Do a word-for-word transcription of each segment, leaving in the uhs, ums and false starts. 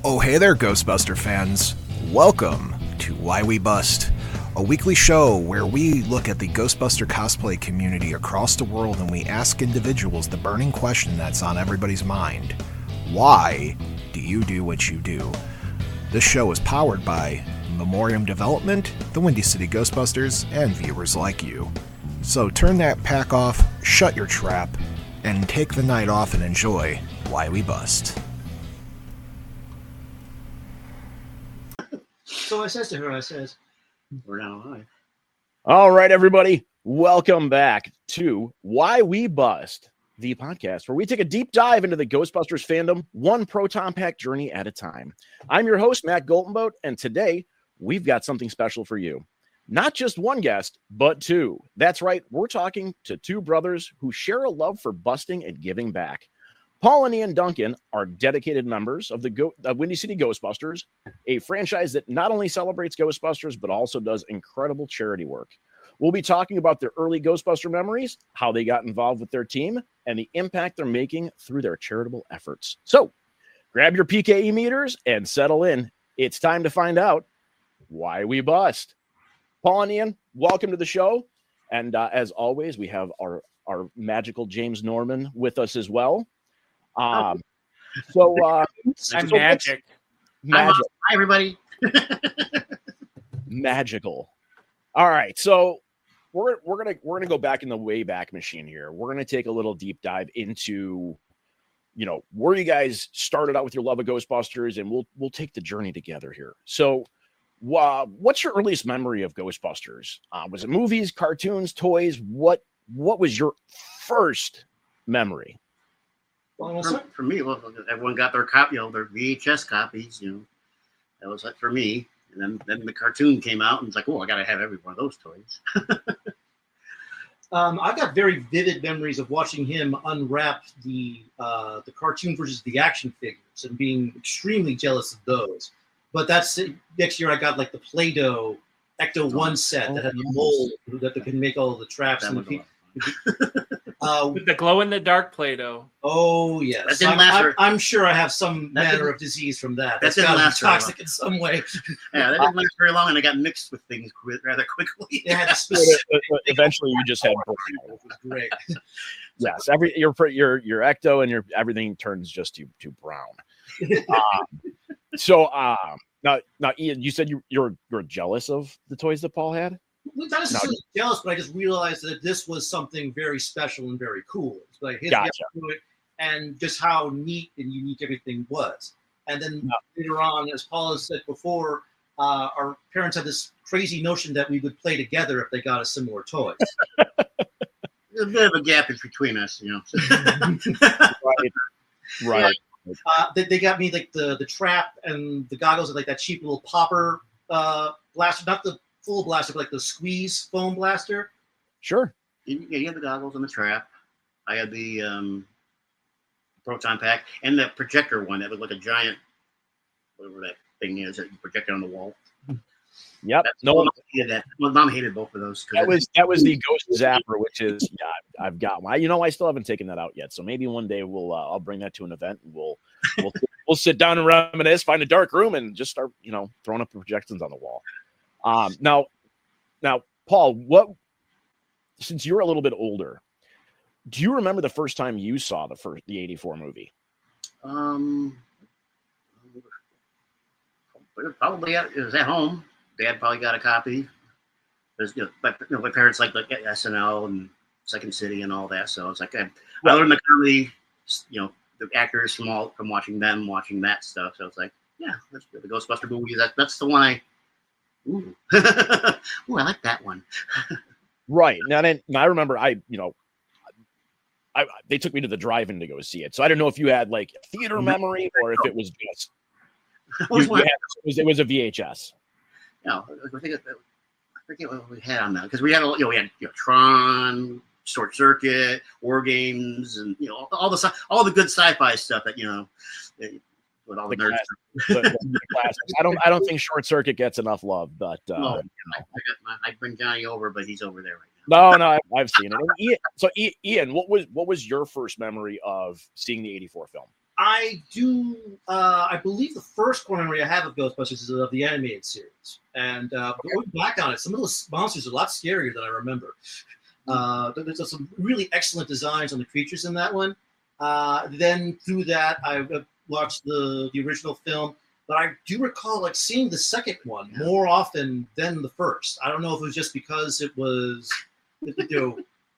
Oh, hey there, Ghostbuster fans. Welcome to Why We Bust, a weekly show where we look at the Ghostbuster cosplay community across the world and we ask individuals the burning question that's on everybody's mind. Why do you do what you do? This show is powered by Memoriam Development, the Windy City Ghostbusters, and viewers like you. So turn that pack off, shut your trap, and take the night off and enjoy Why We Bust. So I says to her, I says, we're now live. All right, everybody. Welcome back to Why We Bust, the podcast where we take a deep dive into the Ghostbusters fandom, one proton pack journey at a time. I'm your host, Matt Goldenboat, and today we've got something special for you. Not just one guest, but two. That's right. We're talking to two brothers who share a love for busting and giving back. Paul and Ian Duncan are dedicated members of the Go- uh, Windy City Ghostbusters, a franchise that not only celebrates Ghostbusters, but also does incredible charity work. We'll be talking about their early Ghostbuster memories, how they got involved with their team, and the impact they're making through their charitable efforts. So grab your P K E meters and settle in. It's time to find out why we bust. Paul and Ian, welcome to the show. And uh, as always, we have our, our magical James Norman with us as well. Um, so, uh, I'm so magic. Magic. Hi, everybody. Magical. All right. So we're, we're going to, we're going to go back in the Wayback Machine here. We're going to take a little deep dive into, you know, where you guys started out with your love of Ghostbusters, and we'll, we'll take the journey together here. So, uh, what's your earliest memory of Ghostbusters? Uh, was it movies, cartoons, toys? What, what was your first memory? Well, for, for me, well, everyone got their copy, you know, their V H S copies. You know, that was like for me. And then, then the cartoon came out, and it's like, oh, I gotta have every one of those toys. um, I've got very vivid memories of watching him unwrap the uh, the cartoon versus the action figures and being extremely jealous of those. But that's next year. I got like the Play-Doh Ecto One set oh, that had yes. the mold that can make all the traps. That And the was uh, With the glow in the dark Play-Doh. oh That yes, didn't I'm, last I'm, for- I'm sure I have some That manner didn't- of disease from that. that That's didn't got to be last very long. toxic in some way. Yeah, that didn't last very long, and I got mixed with things qu- rather quickly. It had a specific. Eventually, you just had It was great. yes, every your your your ecto and your everything turns just to to brown. um, so um, now now Ian, you said you you're you're jealous of the toys that Paul had. Not necessarily jealous, but I just realized that this was something very special and very cool. It's like his Gotcha. reaction to it and just how neat and unique everything was. And then Yeah. later on, as Paul has said before, uh, our parents had this crazy notion that we would play together if they got us similar toys. There's a bit of a gap in between us, you know. Right, right. Uh, they, they got me like the the trap and the goggles and like that cheap little popper uh, blaster, not the full blaster, but like the squeeze foam blaster. Sure. You, yeah, you had the goggles and the trap. I had the um, proton pack and the projector one that looked like a giant, whatever that thing is that you project on the wall. Yep. That's, No, Mom hated that. Well, Mom hated both of those. 'cause that it- was that was the Ghost Zapper, which is yeah, I've got one. I, you know, I still haven't taken that out yet, so maybe one day we'll uh, I'll bring that to an event and we'll we'll we'll sit down and reminisce, find a dark room, and just start you know throwing up projections on the wall. Um, now, now, Paul, what? Since you're a little bit older, do you remember the first time you saw the first the eighty-four movie? Um, probably at, it was at home. Dad probably got a copy. There's, you know, my, you know, my parents liked like S N L and Second City and all that, so it's like I, I learned the comedy, you know, the actors from all from watching them, watching that stuff. So it's like, yeah, that's the Ghostbuster movie. That that's the one I. Ooh, ooh, I like that one. Right. Now, then, I remember I, you know, I, they took me to the drive-in to go see it. So I don't know if you had like theater memory or if it was just, you, Which you one? had, it, was, it was a V H S. No, I think it, I forget what we had on that because we had a, you know we had you know Tron, Short Circuit, War Games, and you know all the sci- all the good sci-fi stuff that you know with all the, The nerds. classic. The- the classics. I don't. I don't think Short Circuit gets enough love, but uh, No, you I, know. I got my, I'd bring Johnny over, but he's over there right now. no, no, I've, I've seen it. And Ian, so I- Ian, what was what was your first memory of seeing the eighty-four film? I do. Uh, I believe the first core memory I have of Ghostbusters is of the animated series, and uh, going back on it, some of those monsters are a lot scarier than I remember. Uh, there's some really excellent designs on the creatures in that one. Uh, then through that, I watched the the original film, but I do recall like seeing the second one more often than the first. I don't know if it was just because it was, you know,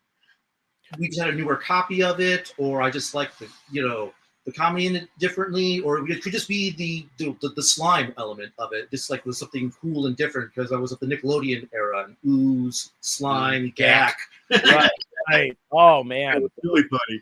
we just had a newer copy of it, or I just liked the, you know, the comedy in it differently, or it could just be the the, the slime element of it. Just like was something cool and different because I was at the Nickelodeon era and ooze, slime, gack. Right, right. Oh man, was really funny.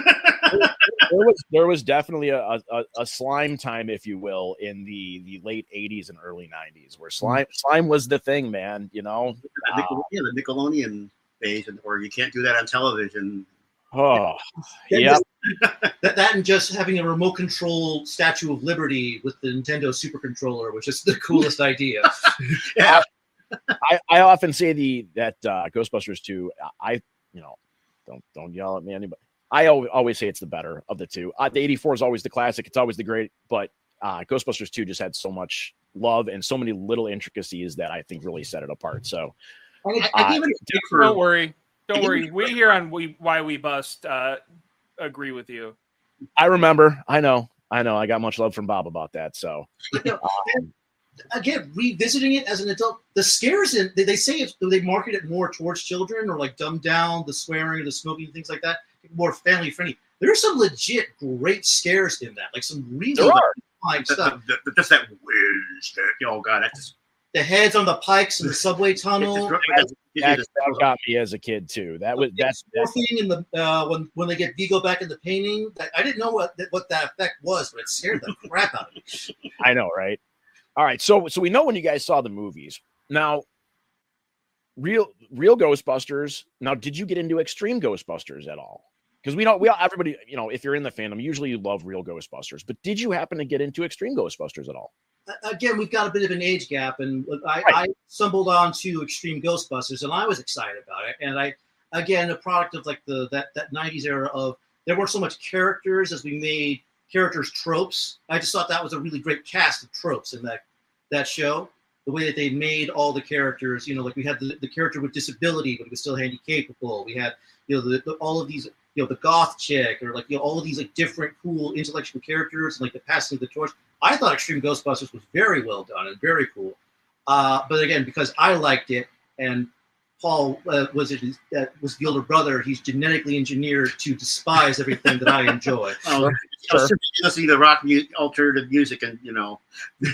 there was there was definitely a, a, a slime time, if you will, in the, the late eighties and early nineties, where slime slime was the thing, man. You know, the Nickel- yeah, the Nickelodeon phase, or you can't do that on television. Oh, yeah. That, that and just having a remote control Statue of Liberty with the Nintendo Super Controller, which is the coolest idea. Yeah. I, I often say the that uh, Ghostbusters two. I you know don't don't yell at me, anybody. I always, always say it's the better of the two. Uh, the eighty-four is always the classic. It's always the great, but uh, Ghostbusters two just had so much love and so many little intricacies that I think really set it apart. So I, I uh, don't worry, don't worry. We here on we Why We Bust uh, agree with you. I remember. I know. I know. I got much love from Bob about that. So um, again, revisiting it as an adult, the scares in they, they say if they market it more towards children or like dumb down the swearing or the smoking things like that, more family friendly. There are some legit great scares in that, like some really fine stuff. The, the, just that whiz, oh god, that's just, the heads on the pikes in the subway tunnel. That, that, that got me as a kid too. That was that's that thing in the uh, when when they get Vigo back in the painting. I didn't know what what that effect was, but it scared the crap out of me. I know, right? All right, so so we know when you guys saw the movies. Now, real real Ghostbusters. Now, did you get into Extreme Ghostbusters at all? Because we know we all everybody, you know, if you're in the fandom, usually you love real Ghostbusters. But did you happen to get into Extreme Ghostbusters at all? Again, we've got a bit of an age gap, and I, right. I stumbled onto Extreme Ghostbusters, and I was excited about it. And I, again, a product of like the that that nineties era of there weren't so much characters as we made characters tropes. I just thought that was a really great cast of tropes in that that show. The way that they made all the characters, you know, like we had the, the character with disability, but he was still handy capable. We had, you know, the, the, all of these, you know, the goth chick, or like, you know, all of these like different cool intellectual characters, and like the passing of the torch. I thought Extreme Ghostbusters was very well done and very cool. Uh, but again, because I liked it, and Paul uh, was it uh, was the older brother, he's genetically engineered to despise everything that I enjoy. Oh, sure. Listening to rock music, alternative music, and you know,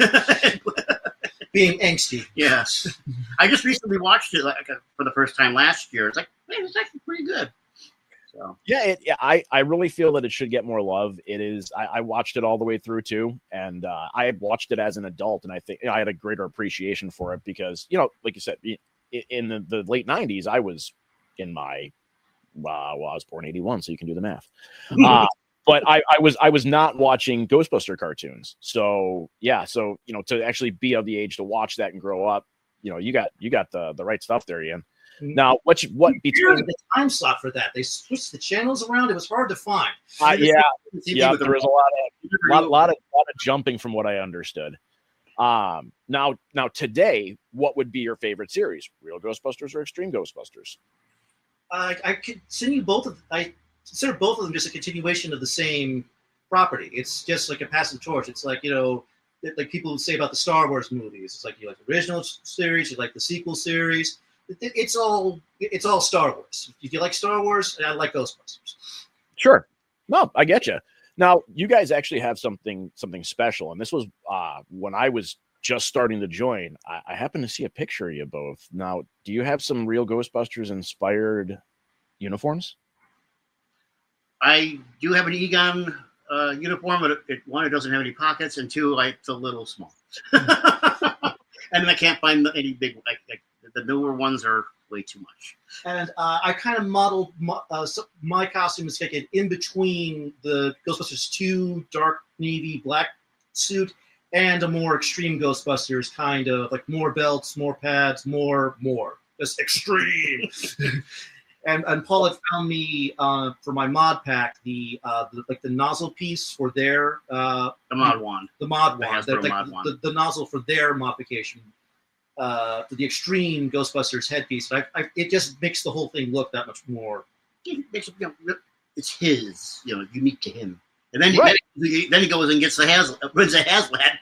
being angsty. Yes, I just recently watched it like for the first time last year. It's like, man, it's actually pretty good. So yeah, it, yeah, I I really feel that it should get more love. It is. I, I watched it all the way through too, and uh, I had watched it as an adult, and I think you know, I had a greater appreciation for it because you know, like you said, in the, the late nineties, I was in my uh, well, I was born eighty-one, so you can do the math. Uh, but I, I was I was not watching Ghostbuster cartoons, so yeah, so you know, to actually be of the age to watch that and grow up, you know, you got you got the the right stuff there, Ian. Now, what you, what between the time slot for that? They switched the channels around. It was hard to find. Uh, yeah, yeah. There was a lot of lot, lot of lot of jumping from what I understood. Um, now, now today, what would be your favorite series? Real Ghostbusters or Extreme Ghostbusters? Uh, I could send you both of. I consider both of them just a continuation of the same property. It's just like a passing torch. It's like, you know, like people would say about the Star Wars movies. It's like you like the original series, you like the sequel series. It's all it's all Star Wars. If you like Star Wars, I like Ghostbusters. Sure. No, I get you. Now, you guys actually have something something special, and this was uh, when I was just starting to join. I, I happened to see a picture of you both. Now, do you have some real Ghostbusters inspired uniforms? I do have an Egon uh, uniform, but it, one, it doesn't have any pockets, and two, like, it's a little small. And I can't find any big like. like The newer ones are way too much. And uh, I kind of modeled my, uh, my costume is taken in between the Ghostbusters two dark navy black suit and a more extreme Ghostbusters, kind of like more belts, more pads, more, more. Just extreme. And, and Paul had found me uh, for my mod pack the, uh, the like the nozzle piece for their uh, The mod wand. the mod The wand, Hasbro the, mod the, wand. the, the nozzle for their modification, uh, for the extreme Ghostbusters headpiece. I, I, it just makes the whole thing look that much more. It makes it, you know, it's his, you know, unique to him. And then, Right. then, he, then he goes and gets the Has, wins the HasLab.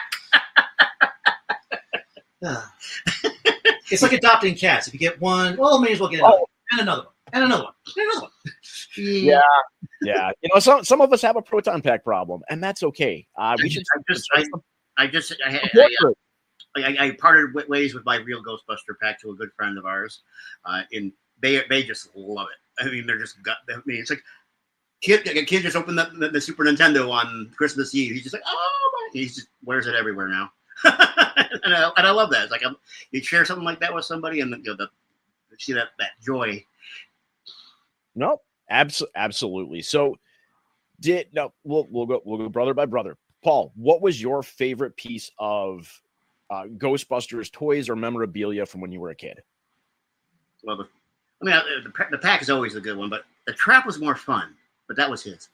Ah. It's like adopting cats. If you get one, well, may as well get another, Oh. and another one, and another one, and another one. Yeah. Yeah. You know, some some of us have a proton pack problem, and that's okay. Uh, we I should. just, I, I just, I, I, I, I, I parted with ways with my real Ghostbuster pack to a good friend of ours, uh, and they they just love it. I mean, they're just got. I mean, it's like kid, a kid just opened the, the, the Super Nintendo on Christmas Eve. He's just like, oh, my. He just wears it everywhere now, and, I, and I love that. It's like I'm, you share something like that with somebody, and you know, the see that that joy. No, abs- absolutely. So, did no? We'll we'll go we'll go brother by brother. Paul, what was your favorite piece of uh, Ghostbusters toys or memorabilia from when you were a kid? Well, the, I mean, the, the pack is always a good one, but the trap was more fun. But that was his.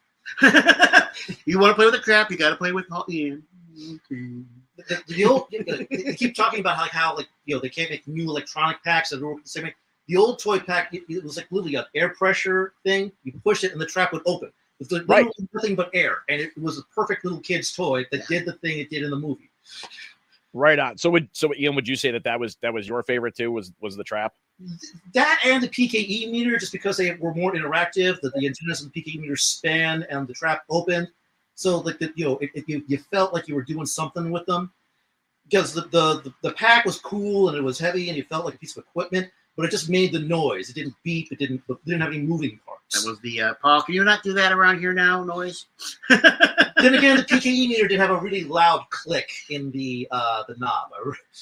You want to play with the trap, you got to play with Paul Ian. The, the, the old, they keep talking about how, like, how like you know they can't make new electronic packs that work the same way. The old toy pack, it, it was like literally an air pressure thing. You push it and the trap would open. It was Right. nothing but air, and it was a perfect little kid's toy that did the thing it did in the movie. Right on. So would so Ian, would you say that that was that was your favorite too? Was was the trap? That and the P K E meter, just because they were more interactive, that the antennas of the P K E meter span and the trap opened, so like the, you know it, it, you, you felt like you were doing something with them. Because the, the the pack was cool and it was heavy and you felt like a piece of equipment, but it just made the noise. It didn't beep. It didn't. It didn't have any moving parts. That was the uh, Paul. Can you not do that around here now? Noise. Then again, the P K E meter did have a really loud click in the uh, the knob.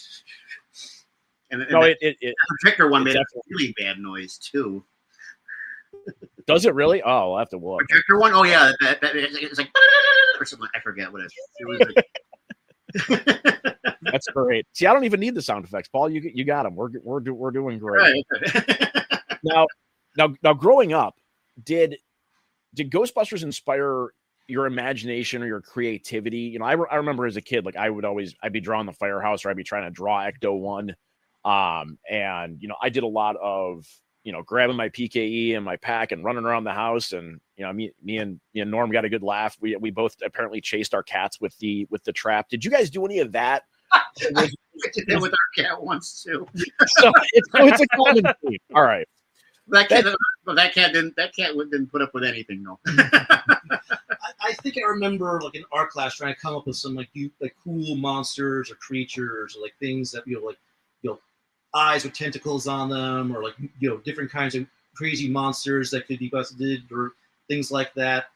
And, and No, the it it, it projector one it made a definitely- really bad noise too. does it really? Oh, I'll have to look. Projector one, oh yeah, that, that, it's like or something. I forget what it, it was. Like, That's great. See, I don't even need the sound effects, Paul. You you got them. We're we're do, we're doing great. right. Now, now, now, growing up, did did Ghostbusters inspire your imagination or your creativity? You know, I, re- I remember as a kid, like I would always I'd be drawing the firehouse or I'd be trying to draw Ecto one, um, and you know I did a lot of you know grabbing my P K E and my pack and running around the house, and you know me me and me and Norm got a good laugh. We we both apparently chased our cats with the with the trap. Did you guys do any of that? I did that with our cat once too. So it's, it's a common theme. All right. That cat, but that cat didn't. That cat didn't put up with anything, though. I, I think I remember, like in art class, trying to come up with some like you like cool monsters or creatures or like things that you know, like you know, eyes with tentacles on them, or like you know, different kinds of crazy monsters that could be busted or things like that.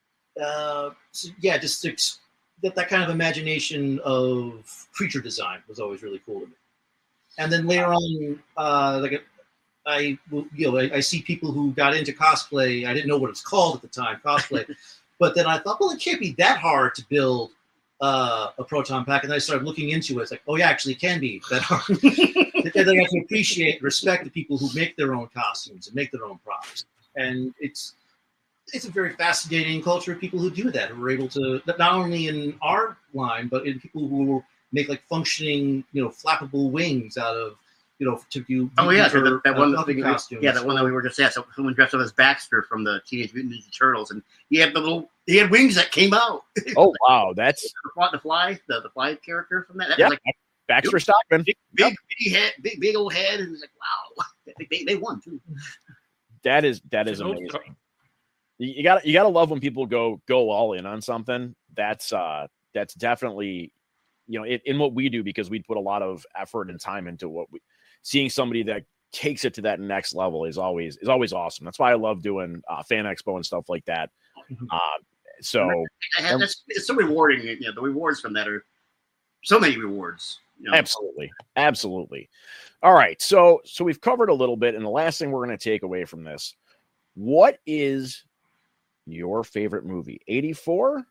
Uh, so yeah, just ex- that that kind of imagination of creature design was always really cool to me. And then later on, uh, like a, I, you know, I, I see people who got into cosplay. I didn't know what it was called at the time, cosplay. But then I thought, well, it can't be that hard to build uh, a proton pack. And then I started looking into it. It's like, oh, yeah, actually, it can be that hard. And then I have to appreciate and respect the people who make their own costumes and make their own props. And it's it's a very fascinating culture of people who do that, who are able to, not only in our line, but in people who make like functioning, you know, flappable wings out of, you know, to do. Oh yeah, so or, that, that uh, one. puppet Thing, costumes. yeah, that one that we were just at. So someone dressed up as Baxter from the Teenage Mutant Ninja Turtles, and he had the little, he had wings that came out. Oh wow, that's the fly, the fly, the, the fly character from that. that yeah, was like Baxter Stockman. big, big, big head, big, big old head, and it's like wow, they, they, they won too. That is that is It's an old amazing. You got you got to love when people go go all in on something. That's uh that's definitely you know it, in what we do, because we put a lot of effort and time into what we seeing somebody that takes it to that next level is always is always awesome. That's why I love doing uh, Fan Expo and stuff like that. Uh, so I had, that's, it's so rewarding. You know, the rewards from that are so many rewards. You know? absolutely, absolutely. All right, so so we've covered a little bit, and the last thing we're going to take away from this, what is your favorite movie, eighty-four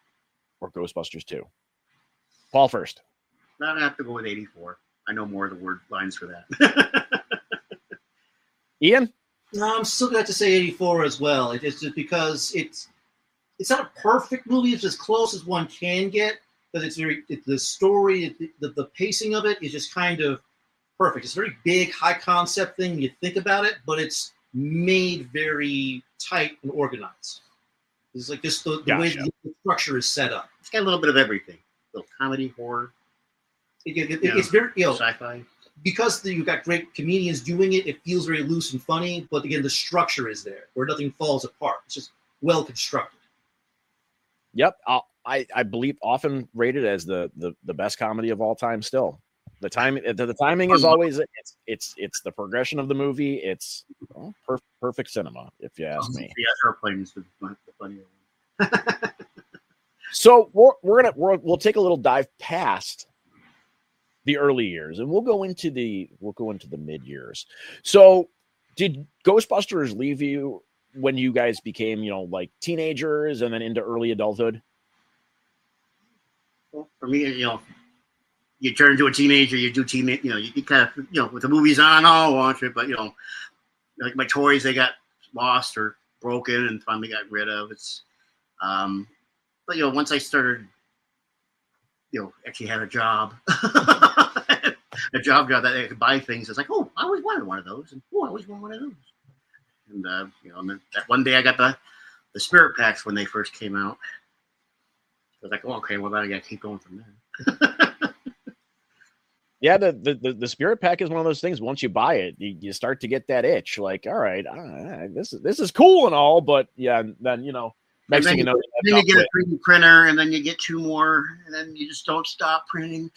or Ghostbusters two? Paul first. I'm gonna have to go with eighty-four. I know more of the word lines for that. Ian? No, I'm still going to have to say eighty-four as well. It- It's just because it's it's not a perfect movie. It's as close as one can get, but it's very it, the story, it, the, the pacing of it is just kind of perfect. It's a very big, high concept thing when you think about it, but it's made very tight and organized. It's like just the, the way Gotcha. the structure is set up. It's got a little bit of everything. A little comedy, horror, It, it, it- Yeah. It's very you know sci-fi. because the, you've got great comedians doing it. It feels very loose and funny, but again, the structure is there where nothing falls apart. It's just well constructed. Yep, I'll, I I believe often rated as the the the best comedy of all time. Still, the timing the, the timing is always it's it's it's the progression of the movie. It's well, per, perfect cinema, if you ask me. Yeah, airplanes the the funny one. So we're we're gonna we're, we'll take a little dive past the early years, and we'll go into the we'll go into the mid years. So, did Ghostbusters leave you when you guys became, you know, like teenagers and then into early adulthood? Well, for me, you know, you turn into a teenager, you do teen, you know, you, you kind of, you know, with the movies on, I'll watch it, but you know, like my toys, they got lost or broken and finally got rid of. It's, um, but you know, once I started, you know, actually had a job, a job job that I could buy things. It's like, oh, I always wanted one of those, and oh, I always wanted one of those. And uh, you know, and then that one day I got the the spirit packs when they first came out. I was like, oh, okay, well, then I got to keep going from there. Yeah, the, the the the spirit pack is one of those things. Once you buy it, you, you start to get that itch. Like, all right, uh, this is this is cool and all, but yeah, then you know, next thing you know, then you get a three D printer, and then you get two more, and then you just don't stop printing.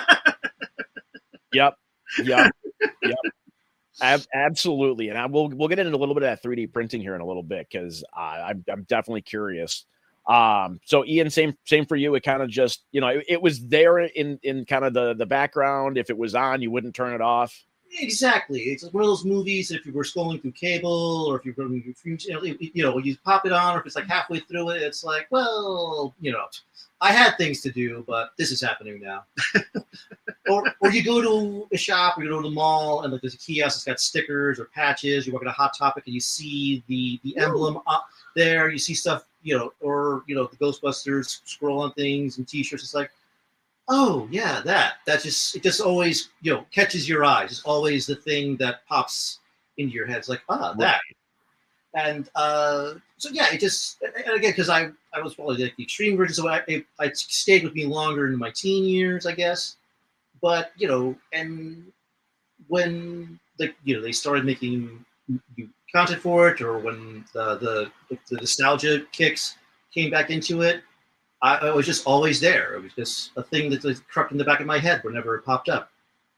Yep, yep, yep. Ab- absolutely, and I will we'll get into a little bit of that three D printing here in a little bit because uh, I'm I'm definitely curious. Um, so Ian, same same for you. It kind of just you know it, it was there in in kind of the the background. If it was on, you wouldn't turn it off. Exactly. It's like one of those movies. If you were scrolling through cable, or if you're going through, you know, you know, you pop it on, or if it's like halfway through it, it's like, well, you know, I had things to do, but this is happening now. or, or you go to a shop, or you go to the mall, and like there's a kiosk that's got stickers or patches. You walk at a Hot Topic, and you see the the emblem up there. You see stuff, you know, or you know, the Ghostbusters scroll on things and T-shirts. It's like, oh yeah, that that just it just always you know catches your eyes. It's always the thing that pops into your head. It's like ah that, and uh, so yeah, it just and again because I I was probably like the extreme version, so I it, it stayed with me longer in my teen years, I guess. But you know, and when the you know they started making content for it, or when the the, the nostalgia kicks came back into it. I, I was just always there. It was just a thing that was crept in the back of my head whenever it popped up.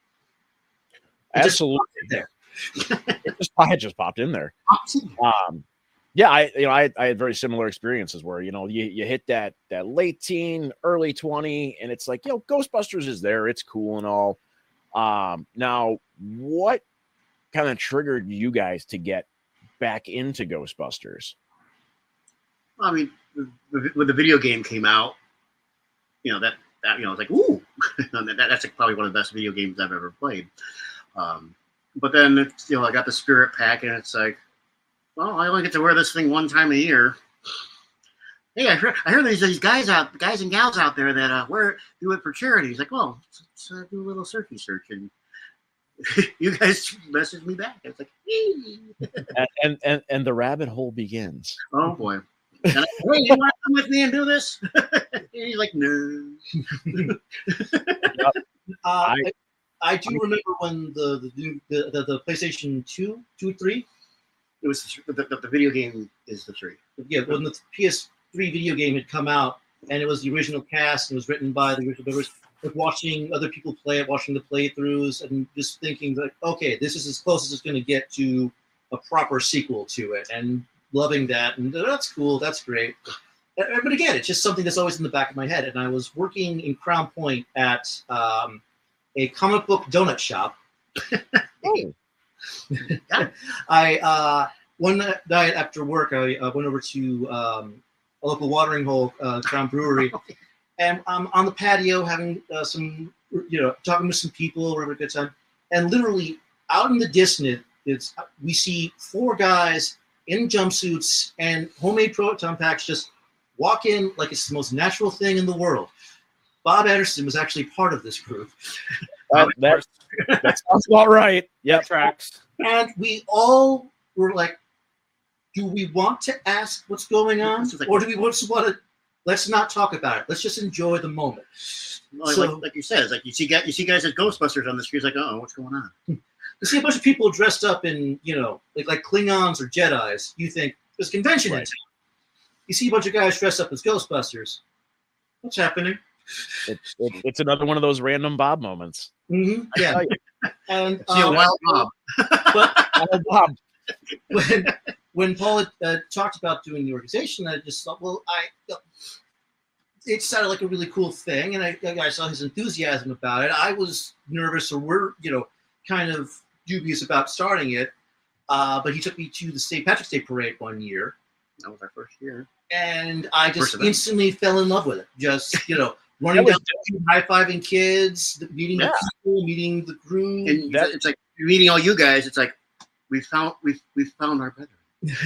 It Absolutely, just there. it just it just popped in there. Um, yeah, I you know I, I had very similar experiences where you know you, you hit that that late teen, early twenty, and it's like you know Ghostbusters is there, it's cool and all. Um, now, what kind of triggered you guys to get back into Ghostbusters? I mean, when the video game came out, you know that that you know, I was like, ooh, that, that's like probably one of the best video games I've ever played. Um, but then it's, you know, I got the spirit pack, and it's like, well, I only get to wear this thing one time a year. Hey, I heard, I heard there's these guys out, guys and gals out there that uh, wear do it for charity. He's like, well, let's, let's uh, do a little searchy search, and you guys messaged me back. It's like, and, and and and the rabbit hole begins. Oh boy. And I, hey, you want to come with me and do this? And he's like, no. Uh, I, I- I do remember when the the, new- the, the, the PlayStation two, two, three, It was the, the, the video game is the three. yeah, when the P S three video game had come out, and it was the original cast, and it was written by the original members. Like watching other people play it, watching the playthroughs, and just thinking that, okay, this is as close as it's going to get to a proper sequel to it, and loving that, and that's cool, that's great. But again, it's just something that's always in the back of my head. And I was working in Crown Point at um, a comic book donut shop. Oh, I uh, one night after work, I uh, went over to um, a local watering hole, uh, Crown Brewery, and I'm on the patio having uh, some, you know, talking with some people, having a good time, and literally out in the distance, It's we see four guys in jumpsuits and homemade proton packs just walk in like it's the most natural thing in the world. Bob Anderson was actually part of this group. Uh, that, that sounds about right. Yep. That tracks. And we all were like, do we want to ask what's going on? Or do we just want to, let's not talk about it. Let's just enjoy the moment. Like, So- like, like you said, it's like you see guys, you see guys at Ghostbusters on the street, it's like, oh, what's going on? You see a bunch of people dressed up in, you know, like, like Klingons or Jedis. You think, there's a convention in Right. town. You see a bunch of guys dressed up as Ghostbusters. What's happening? It, it, it's another one of those random Bob moments. Mm-hmm. Yeah. And See a um, wild mob. but Oh, Bob. when when Paul had, uh, talked about doing the organization, I just thought, well, I it sounded like a really cool thing, and I, I saw his enthusiasm about it. I was nervous, or we're you know kind of dubious about starting it, uh, but he took me to the Saint Patrick's Day parade one year, That was our first year. and I First just event. instantly fell in love with it. Just you know, running That down, was the street, high-fiving kids, meeting Yeah. the people, meeting the crew. And That- it's like you're meeting all you guys. It's like we found we we found our brethren.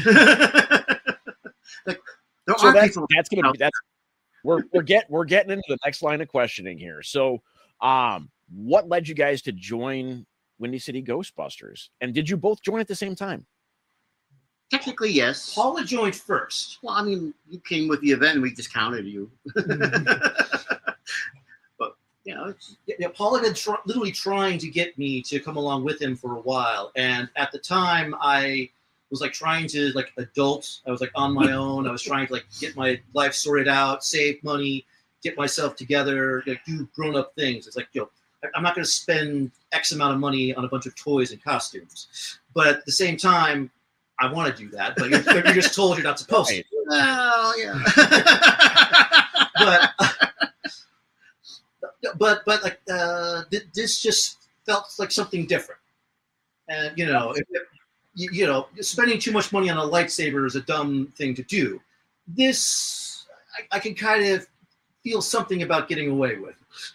Like there So are that's people. that's gonna be that's we're we're get we're getting into the next line of questioning here. So, um, what led you guys to join Windy City Ghostbusters, and did you both join at the same time? Technically, yes. Paula joined first. Well, I mean, you came with the event, and we just counted you. But you know, it's, Yeah, yeah, Paul had been tr- literally trying to get me to come along with him for a while, and at the time, I was like trying to like adult. I was like on my own. I was trying to like get my life sorted out, save money, get myself together, like do grown up things. It's like, yo, I- I'm not going to spend X amount of money on a bunch of toys and costumes, but at the same time, I want to do that. But you're, you're just told you're not supposed to. well, yeah. But but but like uh, th- this just felt like something different, and you know, if, if, you, you know, spending too much money on a lightsaber is a dumb thing to do. This I, I can kind of feel something about getting away with.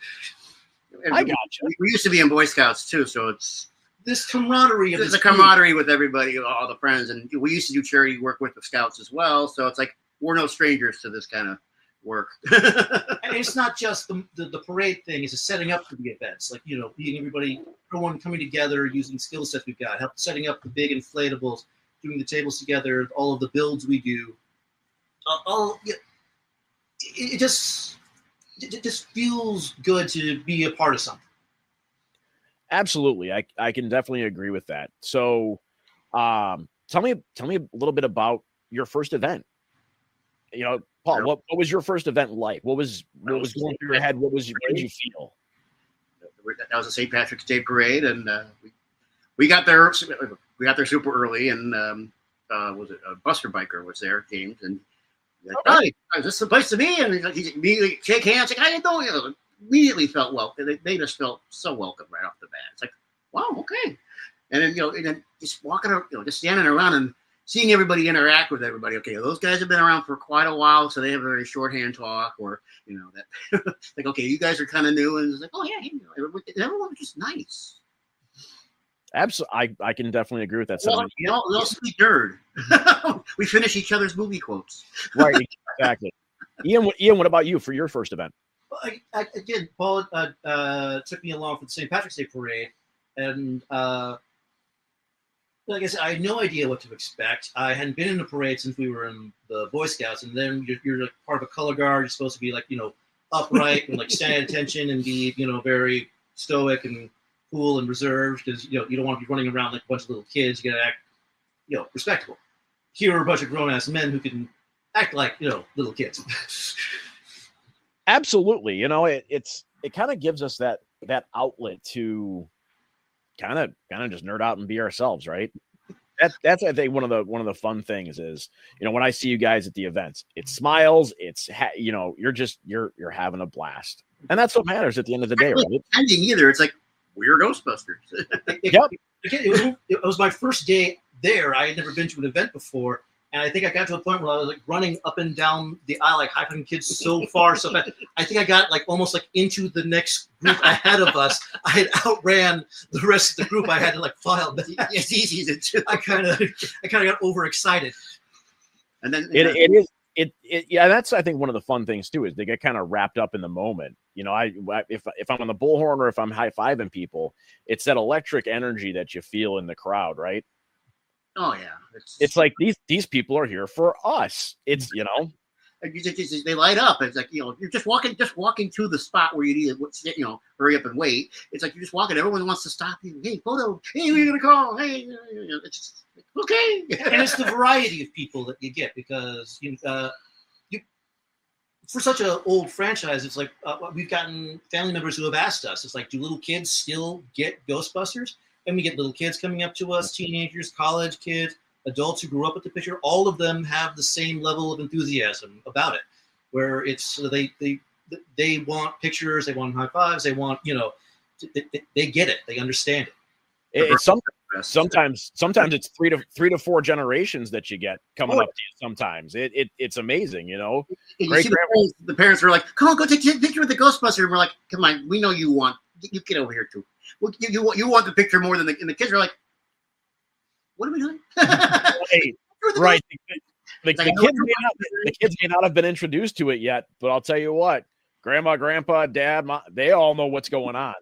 I gotcha. We, we used to be in Boy Scouts too, so it's This camaraderie of there's this a camaraderie with everybody, all the friends, and we used to do charity work with the Scouts as well. So it's like we're no strangers to this kind of work. group. And it's not just the, the the parade thing; it's just setting up for the events, like you know, being everybody, everyone coming together, using skill sets we've got, help setting up the big inflatables, doing the tables together, all of the builds we do. Uh, all yeah, it, it just it, it just feels good to be a part of something. Absolutely. I, I can definitely agree with that. So um tell me tell me a little bit about your first event. You know, Paul, what, what was your first event like? What was what was going through your head? What was what did you feel? That was a Saint Patrick's Day parade, and uh, we we got there. We got there super early, and um, uh, was it uh, Buster Biker was there, James, and he's like, Okay. "Hi, is this the place to be?" And he's like, he immediately shake hands, like, "How you doing?" You know, immediately felt welcome. They made us feel so welcome right off the bat. It's like, wow, okay. And then you know, and then just walking, around, you know, just standing around and seeing everybody interact with everybody. Okay, those guys have been around for quite a while, so they have a very shorthand talk, or you know that like, okay, you guys are kind of new, and it's like, oh yeah, you know, everyone, everyone was just nice. Absolutely. I, I can definitely agree with that. Well, sentiment. we all, we all speak nerd. We finish each other's movie quotes. Right, exactly. Ian, what- Ian, what about you for your first event? Well, I, I, again, Paul uh, uh, took me along for the Saint Patrick's Day parade, and uh, like I said, I had no idea what to expect. I hadn't been in a parade since we were in the Boy Scouts, and then you're, you're like part of a color guard. You're supposed to be like, you know, upright and like stand at attention and be, you know, very stoic and cool and reserved, because you know you don't want to be running around like a bunch of little kids. You got to act, you know, respectable. Here are a bunch of grown ass men who can act like, you know, little kids. Absolutely. You know, it, it's it kind of gives us that that outlet to kind of kind of just nerd out and be ourselves, right? That's that's I think one of the one of the fun things is, you know, when I see you guys at the events, it's smiles, it's ha- you know, you're just you're you're having a blast, and that's what matters at the end of the day, right? Ending either. It's like we're Ghostbusters. It, Yep. Again, it was, it was my first day there. I had never been to an event before, And I think I got to a point where I was like running up and down the aisle, like high-fiving kids so far, so fast. I think I got like almost like into the next group ahead of us. I had outran the rest of the group. I had to like file back. It's easy to do. I kind of, I kind of got overexcited. And then It, it is it, it yeah that's I think one of the fun things too is they get kind of wrapped up in the moment. You know, I if if I'm on the bullhorn or if I'm high fiving people, it's that electric energy that you feel in the crowd, right? oh yeah, it's, It's like these these people are here for us. It's you know like you just, just- they light up. It's like, you know, you're just walking, just walking to the spot where you need to, sit, you know, hurry up and wait. It's like you're just walking. Everyone wants to stop you. Hey, photo. Hey, we're gonna call. Hey, it's just like, okay. And it's the variety of people that you get because you, uh, you for such an old franchise, it's like uh, we've gotten family members who have asked us. It's like, do little kids still get Ghostbusters? And we get little kids coming up to us, teenagers, college kids, adults who grew up with the picture. All of them have the same level of enthusiasm about it, where it's they they they want pictures, they want high fives, they want you know, they, they get it, they understand it. it- it's some, sometimes sometimes it's three to three to four generations that you get coming Oh. up to you. Sometimes it, it it's amazing, you know. You Great see the, parents, the parents were like, "Come on, go take a picture with the Ghostbuster." And we're like, "Come on, we know you want. You get over here too. Well, you, you you want the picture more than the." And the kids are like, "What are we doing?" Right, Where's the right. The, It's like, the I know kids what may not, the kids may not have been introduced to it yet, but I'll tell you what, grandma, grandpa, dad, mom, they all know what's going on.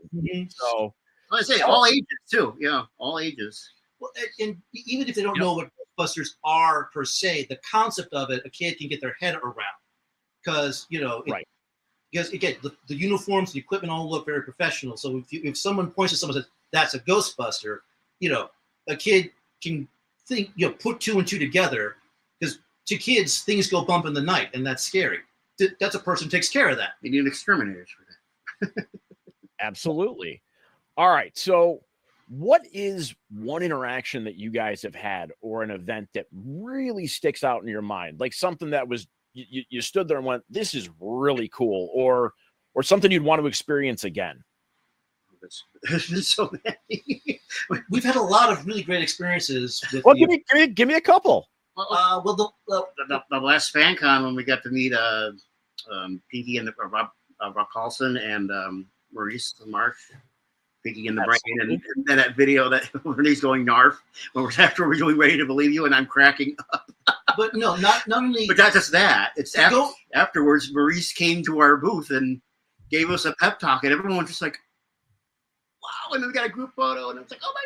So I say all ages too. Yeah, all ages. Well, and, and even if they don't Yep. know what Ghostbusters are per se, the concept of it, a kid can get their head around because you know, it, Right. Because again, the, the uniforms, the equipment all look very professional. So if you, if someone points to someone and says that's a Ghostbuster, you know, a kid can think, you know, put two and two together because to kids things go bump in the night, and that's scary. Th- That's a person who takes care of that. You need exterminators for that. absolutely. All right. So what is one interaction that you guys have had or an event that really sticks out in your mind? Like something that was you, you stood there and went, this is really cool, or or something you'd want to experience again. There's, there's so many. We've had a lot of really great experiences with Well, the, give me give me, give me a couple. uh, well, the, well, the, the, the last FanCon when we got to meet uh, um, Pinky and the, uh, Rob uh, Rob Carlson and um, Maurice Marsh, Pinky in the Brain, and, and then that video that when he's going narf when we're after we're really ready to believe you, and I'm cracking up. but no, not not only But not just that. It's after, Go- afterwards Maurice came to our booth and gave us a pep talk, and everyone was just like, "Wow!" And then we got a group photo, and it's like, "Oh my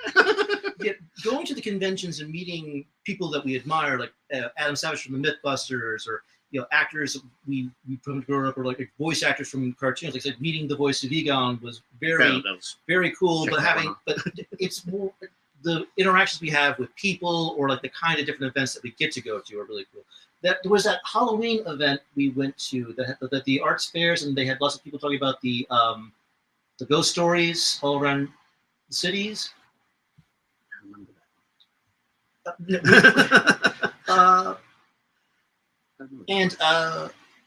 god!" yeah, going to the conventions and meeting people that we admire, like uh, Adam Savage from the Mythbusters, or you know, actors we we from growing up, or like voice actors from cartoons. Like I said, meeting the voice of Egon was very That was- very cool. Check But that having, one but it's more the interactions we have with people, or like the kind of different events that we get to go to, are really cool. That there was that Halloween event we went to that that the arts fairs, and they had lots of people talking about the um the ghost stories all around the cities. I remember that. Uh, and uh,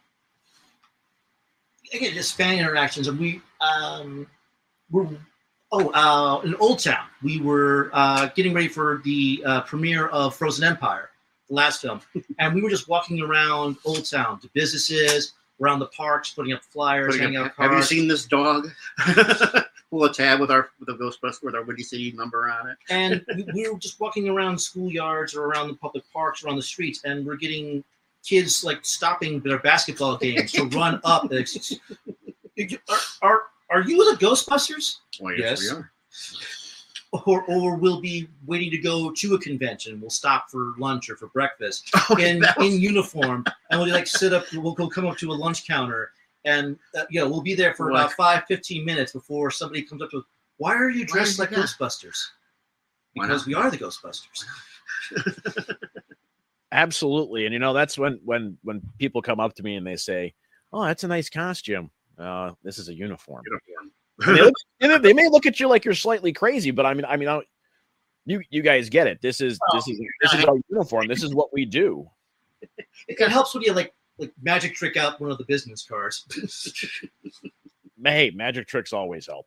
again, just fan interactions, and we um, were oh uh, in Old Town. We were uh, getting ready for the uh, premiere of Frozen Empire, the last film, and we were just walking around Old Town to businesses, around the parks, putting up flyers, Putting hanging up- out cards. have you seen this dog? Pull a tab with our with a Ghostbuster with our Windy City number on it. And we, we were just walking around schoolyards or around the public parks or on the streets, and we're getting kids like stopping their basketball games to run up. Are, are are you the Ghostbusters? Oh, yes, Yes. we are. Or or we'll be waiting to go to a convention. We'll stop for lunch or for breakfast Oh, in that was- in uniform, and we'll like sit up. We'll go come up to a lunch counter, and uh, you know we'll be there for What? about five, fifteen minutes before somebody comes up to us. Why are you dressed Why like is it that? Ghostbusters? Why Because not? we are the Ghostbusters. Absolutely. And you know, that's when when when people come up to me and they say, "Oh, that's a nice costume." Uh, this is a uniform. Uniform. And they, look, and they may look at you like you're slightly crazy, but I mean, I mean, I, you you guys get it. This is this is this is our uniform. This is what we do. It, it helps when you like like magic trick out one of the business cards. Hey, magic tricks always help.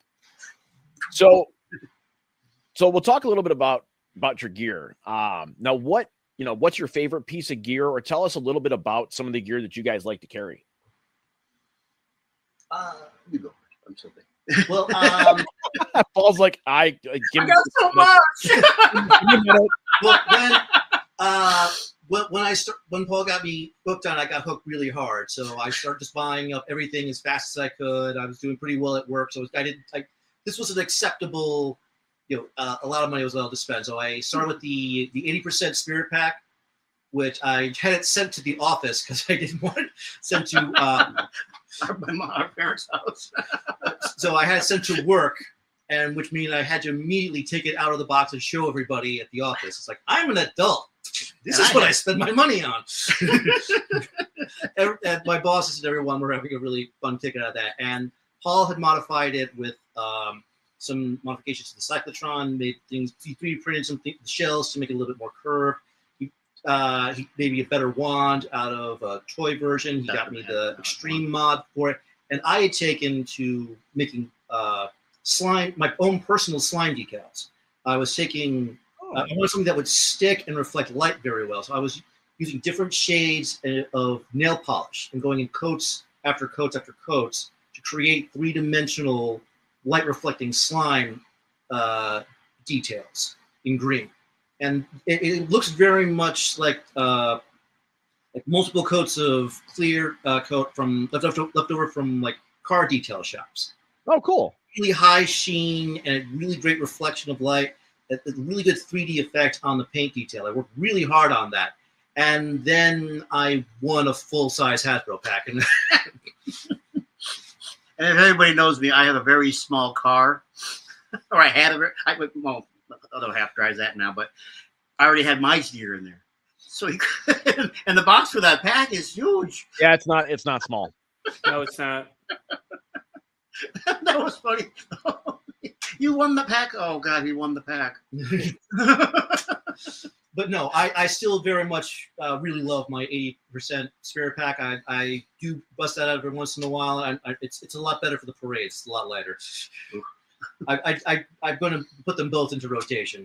So, so we'll talk a little bit about about your gear. Um, now, what you know, what's your favorite piece of gear, or tell us a little bit about some of the gear that you guys like to carry. Uh, you go. I'm so big. Well, um, Paul's like, I, I, give I me got so much. well, when uh, when when I start, when Paul got me hooked on, I got hooked really hard. So I started just buying up everything as fast as I could. I was doing pretty well at work, so I didn't. I, this was an acceptable, you know, uh, a lot of money was allowed to spend. So I started with the the eighty percent Spirit Pack, which I had it sent to the office because I didn't want it sent to uh, our, my mom, our parents' house. So I had it sent to work, and which means I had to immediately take it out of the box and show everybody at the office. It's like, I'm an adult. This And is I what had- I spend my money on. and, and my bosses and everyone were having a really fun kick out of that. And Paul had modified it with um, some modifications to the cyclotron, made things, he three D printed some th- shells to make it a little bit more curved. He, uh, he maybe a better wand out of a toy version. He got me the extreme mod for it. And I had taken to making uh, slime, my own personal slime decals. I was taking, uh, I wanted something that would stick and reflect light very well. So I was using different shades of nail polish and going in coats after coats after coats to create three-dimensional light reflecting slime uh, details in green. And it, it looks very much like uh, like multiple coats of clear uh, coat from left, left, left over from like car detail shops. Oh, cool. Really high sheen and a really great reflection of light. A, a really good three D effect on the paint detail. I worked really hard on that. And then I won a full-size Hasbro pack. And And if anybody knows me, I have a very small car, or I had a, I would, well, the other half drives that now, but I already had my gear in there. So he could, and the box for that pack is huge. Yeah, it's not, it's not small. No, it's not. That was funny. You won the pack. Oh God, he won the pack. But no, I, I still very much uh, really love my eighty percent Spirit Pack. I, I do bust that out every once in a while. I, I, it's it's a lot better for the parades. It's a lot lighter. I, I, I, I'm going to put them both into rotation.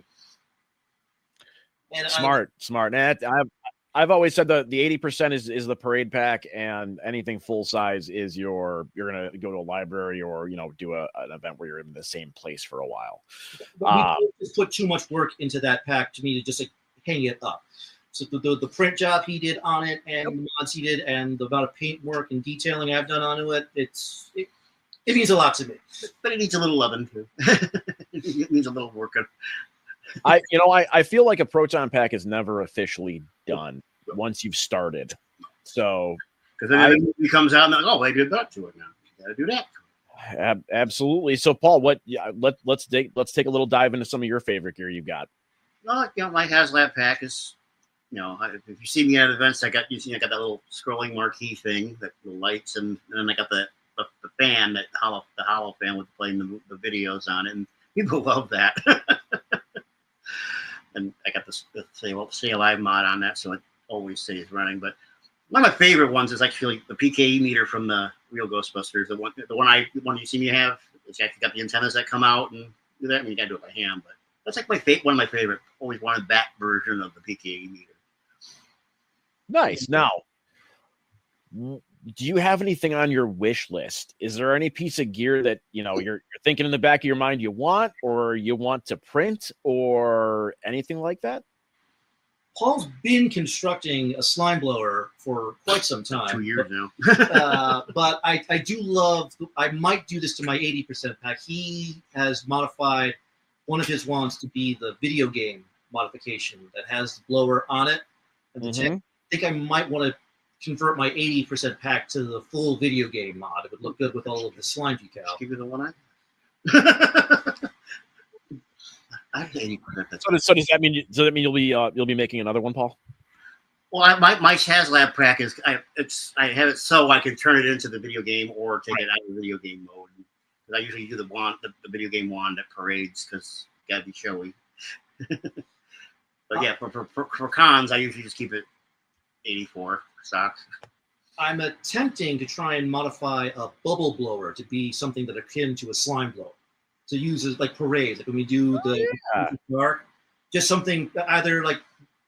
And Smart, I, smart. And I've, I've always said the, the eighty percent is, is the parade pack, and anything full size is your, you're going to go to a library or, you know, do a, an event where you're in the same place for a while. We Uh, just put too much work into that pack to me to just like hang it up. So the, the, the print job he did on it and the mods he did and the amount of paint work and detailing I've done onto it, it's it, it means a lot to me. But it needs a little loving too. It needs a little working. I, you know, I, I feel like a proton pack is never officially done once you've started. So, because then I, it comes out and they're like, oh, they did that to it now. You got to do that. Ab- absolutely. So, Paul, what? Yeah, let let's take let's take a little dive into some of your favorite gear you've got. Well, you know, my HasLab pack is, you know, if you see me at events, I got you see I got that little scrolling marquee thing, that the lights, and, and then I got the, the the fan, that hollow the hollow fan with playing the, the videos on it, and people love that. And I got the, the Stay, Stay Alive mod on that, so it always stays running. But one of my favorite ones is actually the P K E meter from the Real Ghostbusters. The one, the one I, the one you see me have, it's actually got the antennas that come out and do that. I mean, you got to do it by hand, but that's like my fa- one of my favorite. Always wanted that version of the P K E meter. Nice. Now, do you have anything on your wish list? Is there any piece of gear that, you know, you're, you're thinking in the back of your mind you want, or you want to print, or anything like that? Paul's been constructing a slime blower for quite some time. Two years now. uh, but I, I do love, I might do this to my eighty percent pack. He has modified one of his wands to be the video game modification that has the blower on it. And the Mhm. tech. I think I might want to convert my eighty percent pack to the full video game mod. It would look good with all of the slime decal. Give you the one I. I have eighty percent. So does, so does that mean? Does that mean you'll be uh, you'll be making another one, Paul? Well, I, my my HasLab pack is I it's I have it so I can turn it into the video game or take it out of the video game mode. Because I usually do the wand, the, the video game wand at parades, because gotta be showy. But yeah, for, for for for cons, I usually just keep it eighty-four stock. I'm attempting to try and modify a bubble blower to be something that akin to a slime blower. To use as like parades, like when we do the yeah. dark, just something either like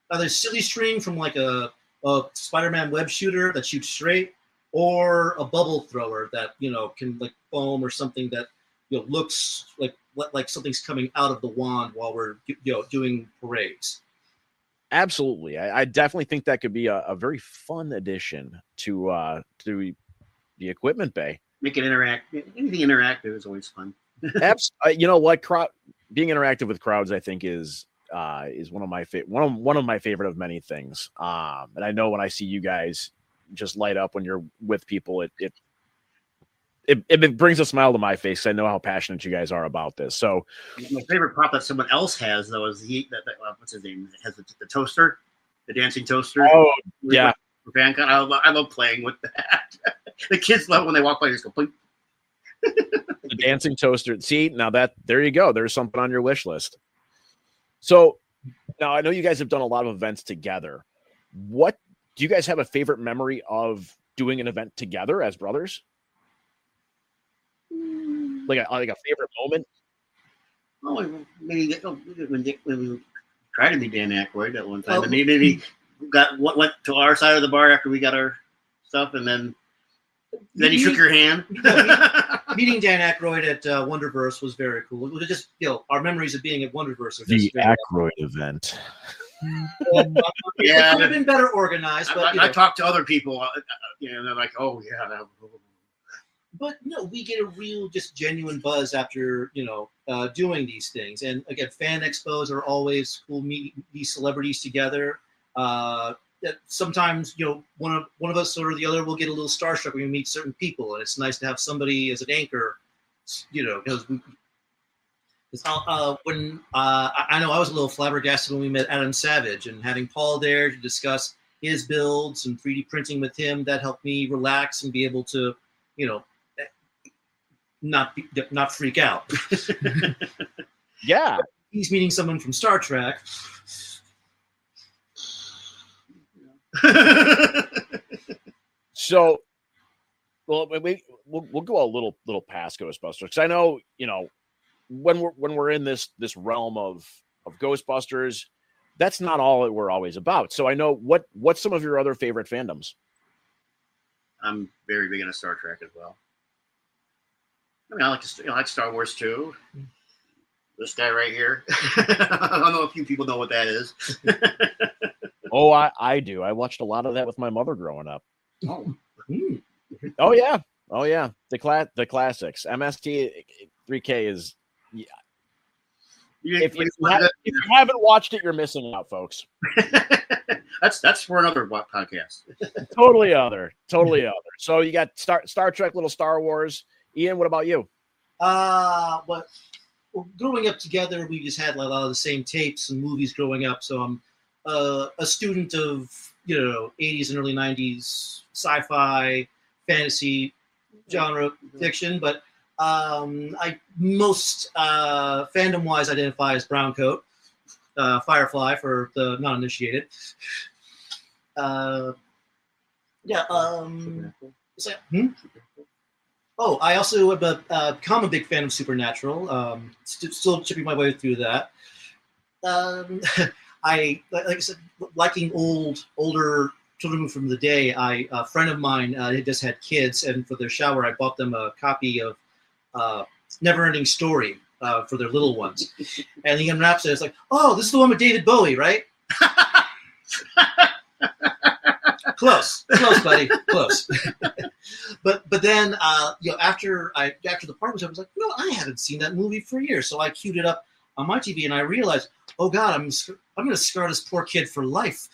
either silly string from like a, a Spider-Man web shooter that shoots straight, or a bubble thrower that, you know, can like foam or something that, you know, looks like like something's coming out of the wand while we're, you know, doing parades. Absolutely. I, I definitely think that could be a, a very fun addition to uh, to the equipment bay. Make it interact. Anything interactive is always fun. Abs- uh, you know what? Crowd being interactive with crowds, I think, is uh, is one of my fa- one of one of my favorite of many things. Um, and I know when I see you guys just light up when you're with people, it it it, it brings a smile to my face. I know how passionate you guys are about this. So, my favorite prop that someone else has though is he that, that uh, what's his name? It has the, the toaster, the dancing toaster. Oh yeah, fan I love, I love playing with that. The kids love when they walk by. Just go plink. The dancing toaster. See, now that there you go. There's something on your wish list. So now I know you guys have done a lot of events together. What do you guys have a favorite memory of doing an event together as brothers? Like a like a favorite moment? Oh, maybe when, Dick, when we tried to be Dan Aykroyd at one time, Oh. and maybe maybe got went, went to our side of the bar after we got our stuff, and then then he shook your hand. Meeting Dan Aykroyd at uh, Wonderverse was very cool. It was just, you know, our memories of being at Wonderverse are just The very Aykroyd event. well, Yeah, it could have been better organized, but I, you I, I know, talked to other people, uh, uh, you know, and they're like, "Oh yeah." That, but no, we get a real, just genuine buzz after, you know, uh, doing these things. And again, fan expos are always cool. Meet these celebrities together. Uh, that sometimes, you know, one of one of us or the other will get a little starstruck when we meet certain people, and it's nice to have somebody as an anchor, you know, because we. Uh, when uh, I know I was a little flabbergasted when we met Adam Savage, and having Paul there to discuss his builds and three D printing with him, that helped me relax and be able to, you know, not be, not freak out. Yeah. He's meeting someone from Star Trek. So, well, we we'll, we'll go a little little past Ghostbusters, because I know, you know, when we're when we're in this this realm of of Ghostbusters, that's not all that we're always about. So I know what what's some of your other favorite fandoms? I'm very big into Star Trek as well. I mean, I like to, I like Star Wars too. This guy right here. I don't know if you people know what that is. Oh, I, I do. I watched a lot of that with my mother growing up. Oh, Hmm. Oh yeah, oh yeah. The class the classics. M S T three K is. Yeah. You, If, you- if, you ha- if you haven't watched it, you're missing out, folks. that's that's for another wa- podcast. Totally other, totally other. So you got Star Star Trek, little Star Wars. Ian, what about you? Uh, but well, growing up together, we just had a lot of the same tapes and movies growing up. So I'm uh, a student of, you know, eighties and early nineties sci-fi, fantasy genre fiction. But um, I most uh, fandom-wise identify as Browncoat, uh, Firefly for the non-initiated. Uh, yeah. Um, is that, hmm? Oh, I also have a, uh, become a big fan of Supernatural. Um, st- still chipping my way through that. Um, I like I said, liking old, older children from the day. I a friend of mine uh, just had kids, and for their shower, I bought them a copy of uh, Neverending Story uh, for their little ones. And he unwraps it. It's like, oh, this is the one with David Bowie, right? Close, close, buddy, close. but but then uh, you know, after I after the party was over, I was like, no, I haven't seen that movie for years. So I queued it up on my T V, and I realized, oh God, I'm I'm going to scar this poor kid for life.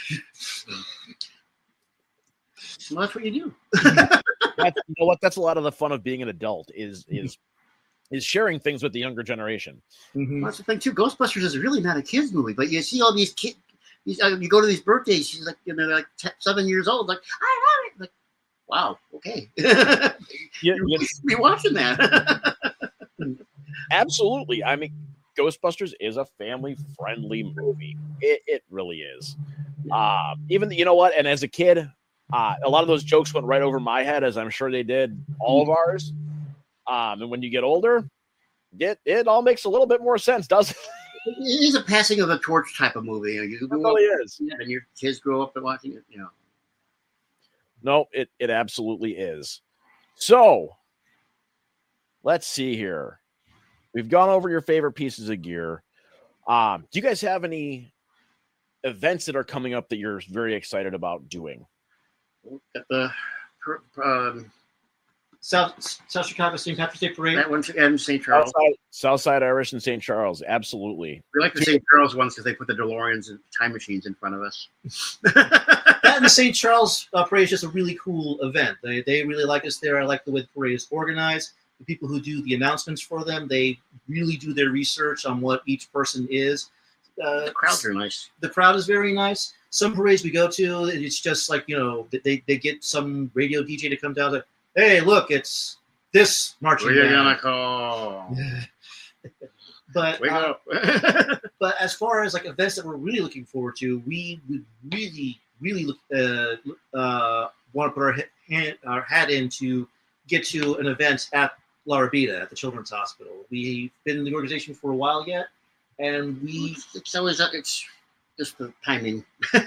Well, that's what you do. That's, you know what? That's a lot of the fun of being an adult is is is sharing things with the younger generation. Mm-hmm. Well, that's the thing too. Ghostbusters is really not a kids movie, but you see all these kids. You, uh, you go to these birthdays. She's like, you know, like t- seven years old. Like, I love it. Like, wow, okay. You, you you, should be watching that. absolutely. I mean, Ghostbusters is a family-friendly movie. It, it really is. Uh, even you know what? And as a kid, uh, a lot of those jokes went right over my head, as I'm sure they did all of ours. Um, and when you get older, it it all makes a little bit more sense, doesn't it? it is a passing of the torch type of movie. You know, you It grow really up, is. and your kids grow up and watching it. You know, No, it it absolutely is. So let's see here. We've gone over your favorite pieces of gear. Um, do you guys have any events that are coming up that you're very excited about doing? at the um, South South Chicago Saint Patrick's Day Parade. that one and Saint Charles. Southside, Southside Irish and Saint Charles, absolutely. We like the Saint Charles ones because they put the DeLoreans and time machines in front of us. That and the Saint Charles uh, Parade is just a really cool event. They they really like us there. I like the way the parade is organized. The people who do the announcements for them, they really do their research on what each person is. Uh, The crowds are nice. The crowd is very nice. Some parades we go to, it's just like, you know, they, they get some radio D J to come down to, hey, look, it's this marching Who are you band. gonna call? But Wake uh, up. but as far as like events that we're really looking forward to, we would really, really look, uh, uh, want to put our, hand, our hat in to get to an event at La Rabida at the Children's Hospital. We've been in the organization for a while yet, and we It's always it's just the timing.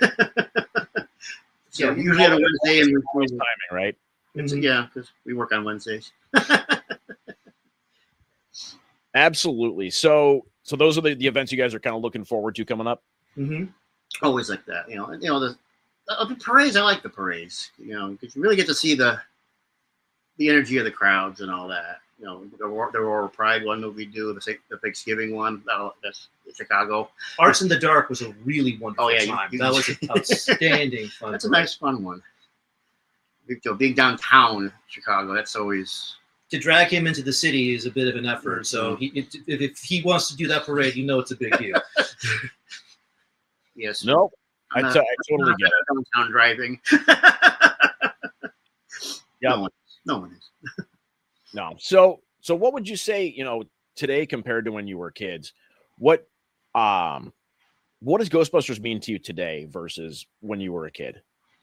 So Yeah, usually on a Wednesday, and we, Timing, right? it's, yeah, because we work on Wednesdays. Absolutely. So, so those are the, the events you guys are kind of looking forward to coming up. hmm Always like that, you know. You know the, uh, the parades. I like the parades, you know, because you really get to see the the energy of the crowds and all that. You know, the Aurora, the Aurora Pride one that we do, the the Thanksgiving one. That'll, that's Chicago. Arts in the Dark was a really wonderful Oh, yeah, you- time. you- that was an outstanding fun. That's a parade. nice, fun one. You know, being downtown Chicago, that's always To drag him into the city is a bit of an effort. So he, it, if, if he wants to do that parade, you know it's a big deal. yes. No, I, I'm not- t- I totally not get it. downtown driving. Yeah. No one, no one is. No. So, so what would you say, you know, today compared to when you were kids? What, um, what does Ghostbusters mean to you today versus when you were a kid?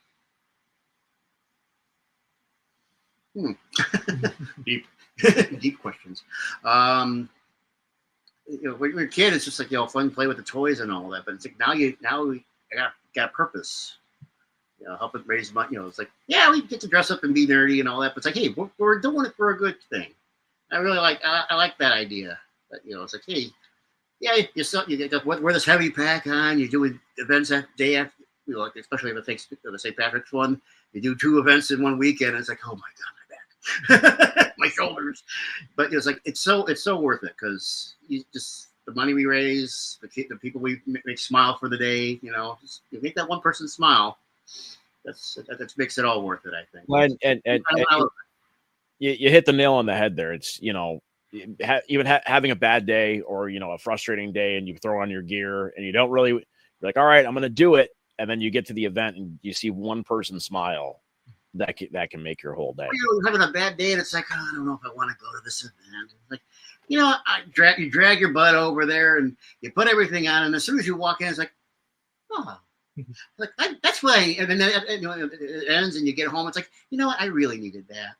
deep, deep questions. Um, you know, when you're a kid, it's just like, you know, fun, play with the toys and all that. But it's like now you now we got got purpose. You know, helping raise money. You know, it's like, yeah, we get to dress up and be nerdy and all that. But it's like, hey, we're, we're doing it for a good thing. I really like I, I like that idea. But you know, it's like, hey, yeah, you so, you get wear this heavy pack on. You're doing events that day after. You know, like especially the thanks the Saint Patrick's one. You do two events in one weekend. And it's like, oh my god, my back, my shoulders. But it's like it's so it's so worth it because you just the money we raise, the the people we make smile for the day. You know, just, you make that one person smile. That's that, that makes it all worth it. I think. And, and, and, I- and I love you, you hit the nail on the head there. It's, you know, ha- even ha- having a bad day or, you know, a frustrating day and you throw on your gear and you don't really, you're like, all right, I'm going to do it. And then you get to the event and you see one person smile. That can, that can make your whole day. You know, you're having a bad day, and it's like, oh, I don't know if I want to go to this event. It's like, you know, I drag you drag your butt over there, and you put everything on, and as soon as you walk in, it's like, oh, like I, that's why. And then it, you know, it ends, and you get home. It's like, you know what? I really needed that.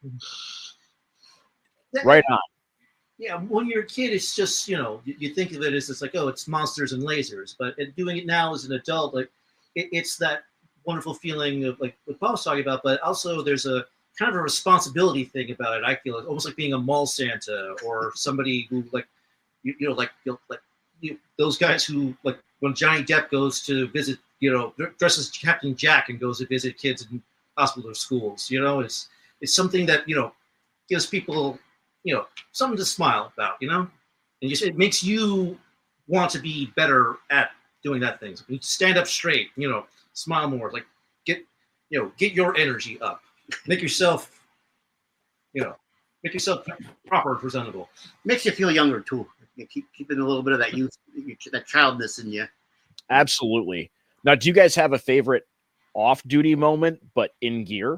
Right on. Yeah, when you're a kid, it's just, you know, you, you think of it as it's like, oh, it's monsters and lasers. But it, doing it now as an adult, like it, it's that wonderful feeling of like what Paul was talking about. But also, there's a kind of a responsibility thing about it. I feel like almost like being a mall Santa or somebody who like, you, you know, like you know, like you, those guys who like when Johnny Depp goes to visit, you know, dresses Captain Jack and goes to visit kids in hospital or schools. You know, it's it's something that you know gives people, you know, something to smile about, you know, and just it makes you want to be better at doing that thing. You stand up straight, you know, smile more, like get, you know, get your energy up, make yourself, you know, make yourself proper and presentable. Makes you feel younger too. You keep keeping a little bit of that youth, that childness in you. Absolutely. Now, do you guys have a favorite off-duty moment, but in gear?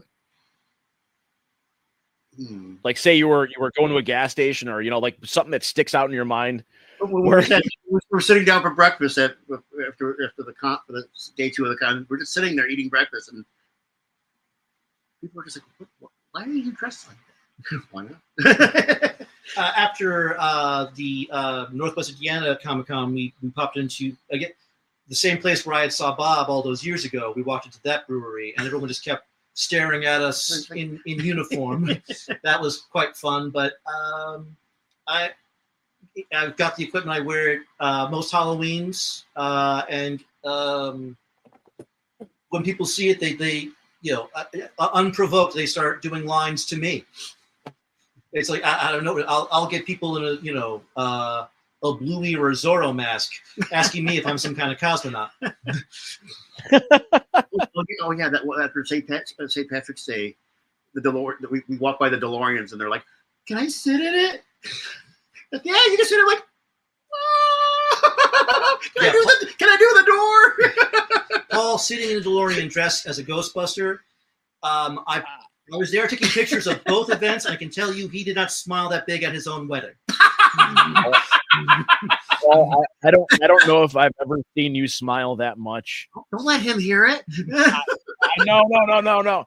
Hmm. Like, say you were you were going to a gas station, or you know, like something that sticks out in your mind. We're, we're, sitting, we're sitting down for breakfast at after after the con for the day two of the con. We're just sitting there eating breakfast, and people are just like, what, what, "Why are you dressed like that?" Why not? Uh, after uh, the uh, Northwest Indiana Comic Con, we, we popped into again the same place where I had saw Bob all those years ago. We walked into that brewery, and everyone just kept staring at us in, in uniform. That was quite fun. But um, I I've got the equipment I wear at uh, most Halloweens, uh, and um, when people see it, they they you know uh, unprovoked they start doing lines to me. It's like I, I don't know. I'll I'll get people in a you know uh, a Bluey or a Zorro mask asking me if I'm some kind of cosmonaut. Oh yeah, that after Saint Pat Saint Patrick's Day, the DeLorean we, we walk by the DeLoreans and they're like, "Can I sit in it?" Like, yeah, you can sit in it. Like, oh! can yeah, I do the Can I do the door? Paul sitting in a DeLorean dressed as a Ghostbuster. Um, I. I was there taking pictures of both events, and I can tell you he did not smile that big at his own wedding. Well, I, I don't I don't know if I've ever seen you smile that much. Don't let him hear it. I, I, no, no, no, no, no.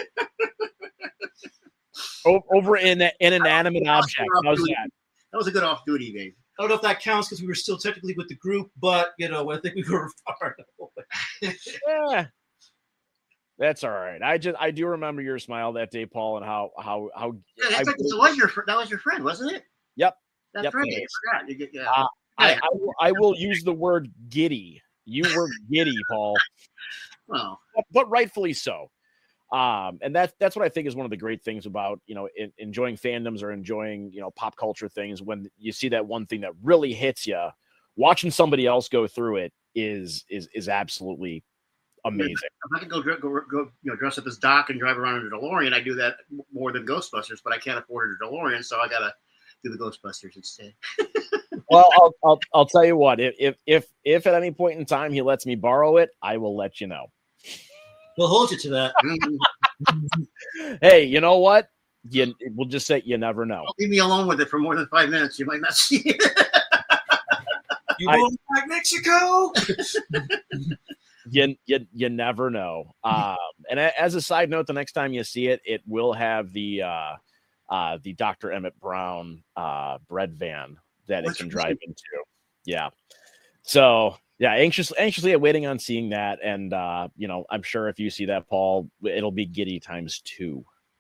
O- over in an inanimate object. How's that? That was a good off-duty game. I don't know if that counts because we were still technically with the group, but, you know, I think we were far away. Yeah. That's all right. I just I do remember your smile that day, Paul, and how how how. Yeah, that's I, like, that was your that was your friend, wasn't it? Yep. That's yep, right. I forgot. You get, yeah. Uh, I, I will, I will use the word giddy. You were giddy, Paul. Well, but, but rightfully so. Um, and that's that's what I think is one of the great things about you know in, enjoying fandoms or enjoying you know pop culture things. When you see that one thing that really hits you, watching somebody else go through it is is is absolutely amazing. If I could go, go, go, you know, dress up as Doc and drive around in a DeLorean, I do that more than Ghostbusters, but I can't afford a DeLorean, so I gotta do the Ghostbusters instead. Well, I'll, I'll I'll tell you what. If if if at any point in time he lets me borrow it, I will let you know. We'll hold you to that. Hey, you know what? You we'll just say you never know. Leave me alone with it for more than five minutes. You might not see it. You going back Mexico? You, you you never know. Um, and a, as a side note, the next time you see it, it will have the uh, uh, the Doctor Emmett Brown uh, bread van that it can drive into. Yeah. So yeah, anxious, anxiously waiting on seeing that, and uh, you know, I'm sure if you see that, Paul, it'll be giddy times two.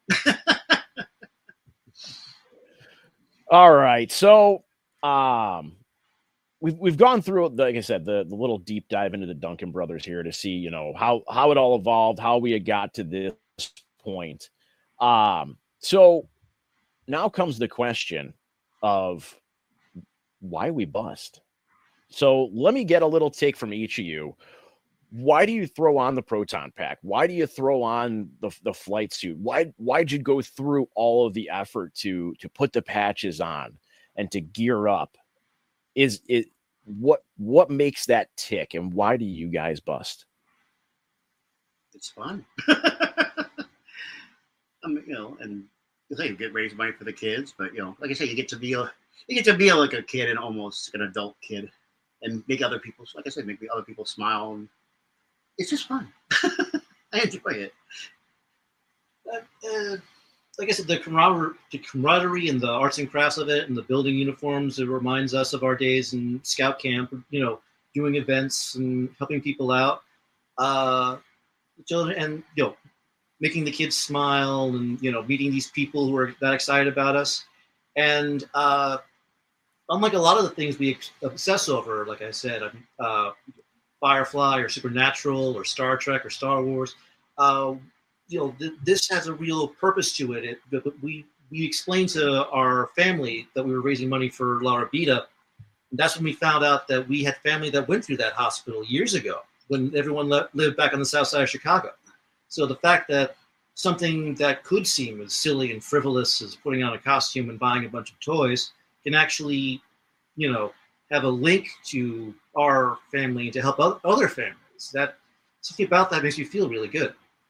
All right, so um. We've we've gone through, like I said, the, the little deep dive into the Duncan brothers here to see, you know, how how it all evolved, how we had got to this point. Um, so now comes the question of why we bust. So let me get a little take from each of you. Why do you throw on the proton pack? Why do you throw on the the flight suit? Why why'd you go through all of the effort to to put the patches on and to gear up? Is it what what makes that tick, and why do you guys bust? It's fun. I mean, you know, and you say you get raise money for the kids, but you know, like I say, you get to be a you get to be a, like a kid and almost like an adult kid, and make other people, like I said, make other people smile. And it's just fun. I enjoy it. Uh, uh, Like I said, the camaraderie, the camaraderie and the arts and crafts of it and the building uniforms, it reminds us of our days in scout camp, you know, doing events and helping people out. Uh, children and, you know, making the kids smile and, you know, meeting these people who are that excited about us. And uh, unlike a lot of the things we obsess over, like I said, uh, Firefly or Supernatural or Star Trek or Star Wars, uh, you know, th- this has a real purpose to it. It, but we we explained to our family that we were raising money for Laura Beta. And that's when we found out that we had family that went through that hospital years ago when everyone le- lived back on the south side of Chicago. So the fact that something that could seem as silly and frivolous as putting on a costume and buying a bunch of toys can actually, you know, have a link to our family and to help other families. That something about that makes me feel really good.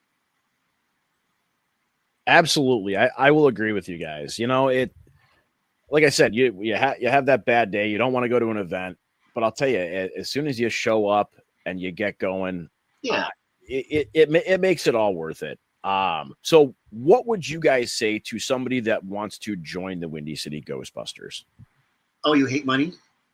Absolutely. I, I will agree with you guys. You know, it, like I said, you, you, ha- you have that bad day. You don't want to go to an event, but I'll tell you, as soon as you show up and you get going, yeah, uh, it, it, it, it makes it all worth it. Um, so what would you guys say to somebody that wants to join the Windy City Ghostbusters? Oh, you hate money?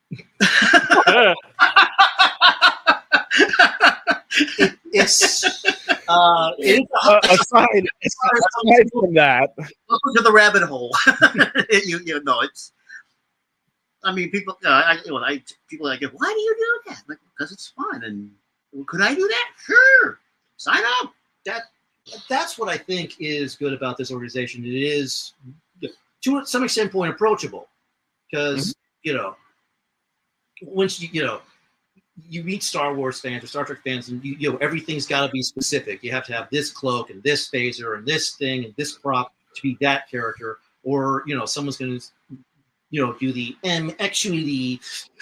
It, it's uh, it is a, Uh, aside, aside from that, Welcome to the rabbit hole. you, you know, it's. I mean, people. Uh, I, you know, I people like, why do you do that? Like, because it's fun. And well, could I do that? Sure, sign up. that that's what I think is good about this organization. It is, to some extent, point approachable, because mm-hmm. you know, once you you know, you meet Star Wars fans or Star Trek fans, and you, you know everything's got to be specific. You have to have this cloak and this phaser and this thing and this prop to be that character, or you know, someone's going to, you know, do the M actually.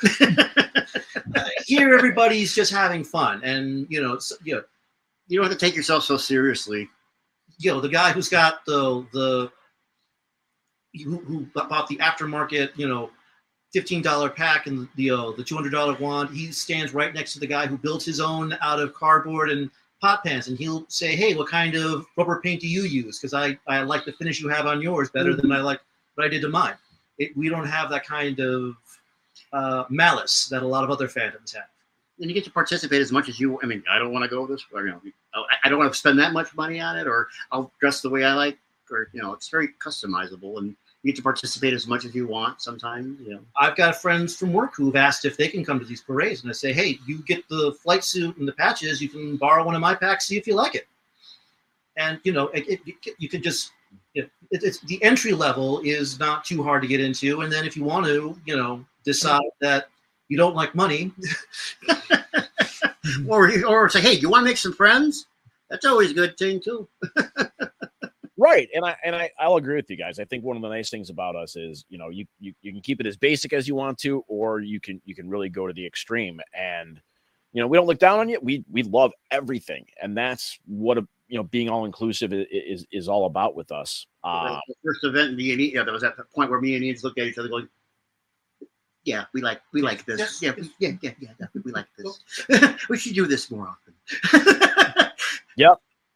Here, everybody's just having fun, and you know, so, you know. You don't have to take yourself so seriously. You know, the guy who's got the the who, who bought the aftermarket, you know, fifteen dollar pack and the uh, the two hundred dollar wand. He stands right next to the guy who built his own out of cardboard and pot pans, and he'll say, "Hey, what kind of rubber paint do you use? Because I I like the finish you have on yours better mm-hmm. than I like what I did to mine." It, we don't have that kind of uh, malice that a lot of other fandoms have. And you get to participate as much as you. I mean, I don't want to go this, or you know, I don't want to spend that much money on it, or I'll dress the way I like, or you know, it's very customizable, and you get to participate as much as you want. Sometimes, you know, I've got friends from work who've asked if they can come to these parades, and I say, hey, you get the flight suit and the patches. You can borrow one of my packs, see if you like it. And you know, it, it, you could just. It, it's the entry level is not too hard to get into, and then if you want to, you know, decide that you don't like money, or or say, hey, you want to make some friends? That's always a good thing too. Right, and I and I I'll agree with you guys. I think one of the nice things about us is, you know, you you you can keep it as basic as you want to, or you can you can really go to the extreme. And you know, we don't look down on you. We we love everything, and that's what a you know being all inclusive is, is is all about with us. Uh, the first event, me and Ian, yeah, there was at the point where me and Ian looked at each other, going, "Yeah, we like we like this. Yes, yeah, yes. we, yeah, yeah, yeah, yeah, we like this. We should do this more often." Yep.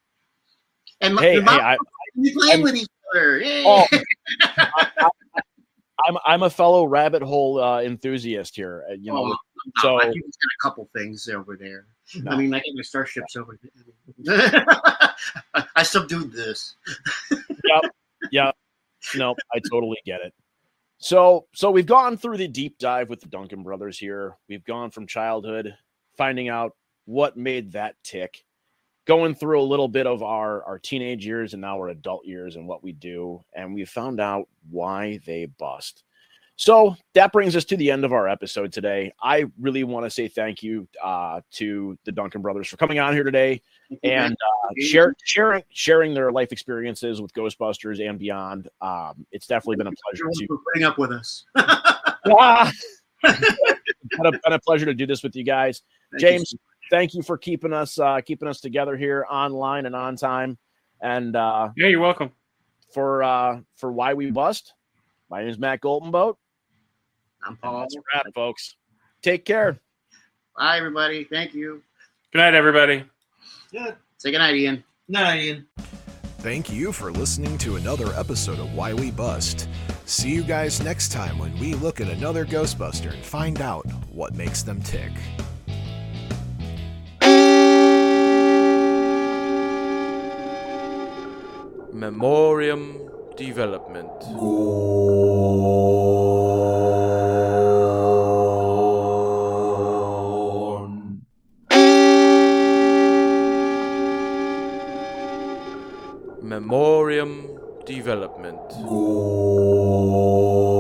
And Hey, my, hey, I, we playing I'm- with each other. Yay. Oh, I, I, I'm I'm a fellow rabbit hole uh, enthusiast here. uh, You know, Oh, no, so I think it's got a couple things over there. no. I mean, I got my starships over there. I, I subdued this. Yep. Yep. No, I totally get it. So, so we've gone through the deep dive with the Duncan brothers here. We've gone from childhood, finding out what made that tick, going through a little bit of our, our teenage years and now our adult years and what we do. And we found out why they bust. So that brings us to the end of our episode today. I really want to say thank you uh, to the Duncan brothers for coming on here today and uh, share, sharing sharing their life experiences with Ghostbusters and beyond. Um, it's definitely been a pleasure to for putting up with us. Ah! It's been, a, been a pleasure to do this with you guys. Thank James, you. thank you for keeping us uh, keeping us together here online and on time. And uh, Yeah, you're welcome. for uh, for Why We Bust, my name is Matt Goldenboat. I'm And Paul. that's a wrap, folks. Take care. Bye, everybody. Thank you. Good night, everybody. Good. Say goodnight, Ian. Night, Ian. Thank you for listening to another episode of Why We Bust. See you guys next time when we look at another Ghostbuster and find out what makes them tick. Memoriam Development. Memoriam Development.